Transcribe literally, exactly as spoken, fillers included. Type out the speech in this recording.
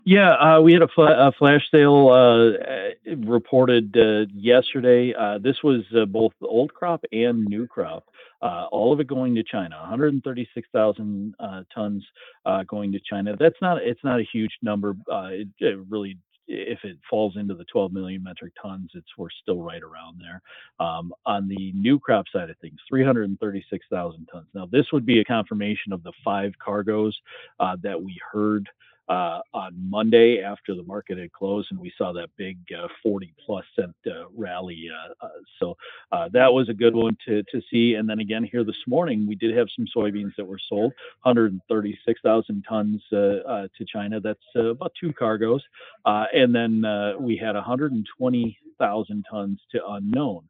Yeah, uh, we had a, fla- a flash sale uh, uh, reported uh, yesterday. Uh, this was uh, both the old crop and new crop. Uh, all of it going to China. one hundred thirty-six thousand uh, tons uh, going to China. That's not. It's not a huge number. Uh, it, it really, if it falls into the twelve million metric tons, it's we're still right around there. Um, on the new crop side of things, three hundred thirty-six thousand tons. Now, this would be a confirmation of the five cargoes uh, that we heard uh, on Monday after the market had closed, and we saw that big uh, forty plus cent uh, rally. Uh, uh, so uh, that was a good one to, to see. And then again, here this morning, we did have some soybeans that were sold, one hundred thirty-six thousand tons uh, uh, to China. That's uh, about two cargoes. Uh, and then uh, we had one hundred twenty thousand tons to unknown.